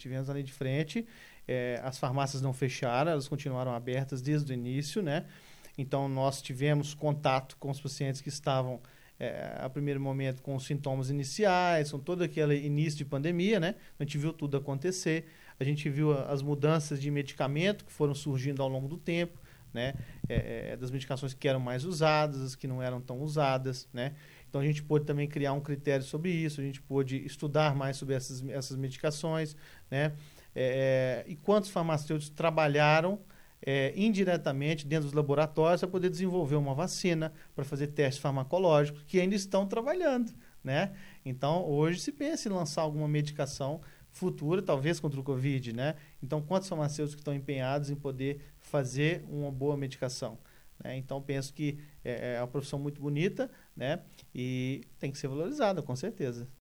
tivemos na linha de frente. As farmácias não fecharam, elas continuaram abertas desde o início, né? Então, nós tivemos contato com os pacientes que estavam, a primeiro momento, com os sintomas iniciais, com todo aquele início de pandemia, né? A gente viu tudo acontecer, a gente viu as mudanças de medicamento que foram surgindo ao longo do tempo, né? Das medicações que eram mais usadas, as que não eram tão usadas, né? Então, a gente pôde também criar um critério sobre isso, a gente pôde estudar mais sobre essas medicações, né? E quantos farmacêuticos trabalharam indiretamente dentro dos laboratórios para poder desenvolver uma vacina, para fazer testes farmacológicos, que ainda estão trabalhando, né? Então, hoje se pensa em lançar alguma medicação futura, talvez contra o Covid, né? Então, quantos farmacêuticos estão empenhados em poder fazer uma boa medicação, né? Então, penso que é uma profissão muito bonita, né? E tem que ser valorizada, com certeza.